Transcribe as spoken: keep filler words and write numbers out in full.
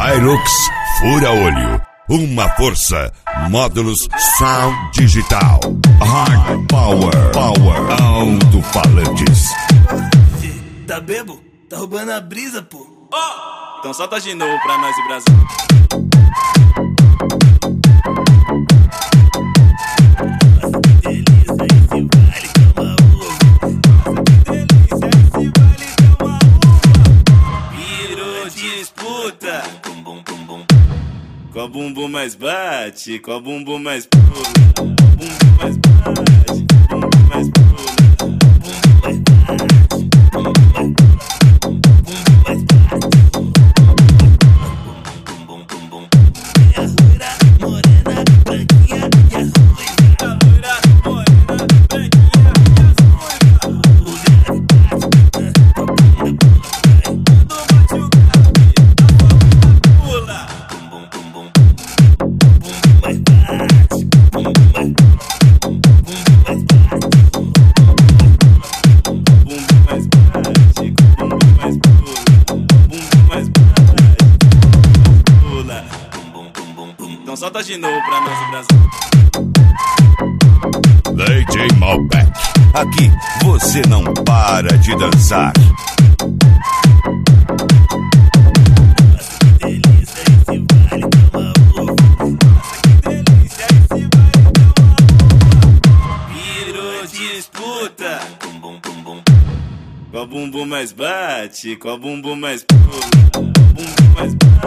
Hilux Fura-Olho. Uma força. Módulos Sound Digital. Hard Power. Power. Alto-falantes. Tá bebo? Tá roubando a brisa, pô. Oh! Então solta de novo pra nós, Brasil. Disputa, qual bumbum mais bate, qual bumbum mais pula, bumbum mais bate, bumbum mais pula, bumbum mais bate, bumbum mais bumbum bumbum bumbum. E a loira morena branquinha e a ruiva, a loira morena branquinha e a ruiva. O grave bate, a bunda pula, então solta de novo pra nós, o Brasil. D J Malbec. Aqui você não para de dançar. Disputa, qual bumbum mais bate, qual bumbum mais pula, bumbum mais bate.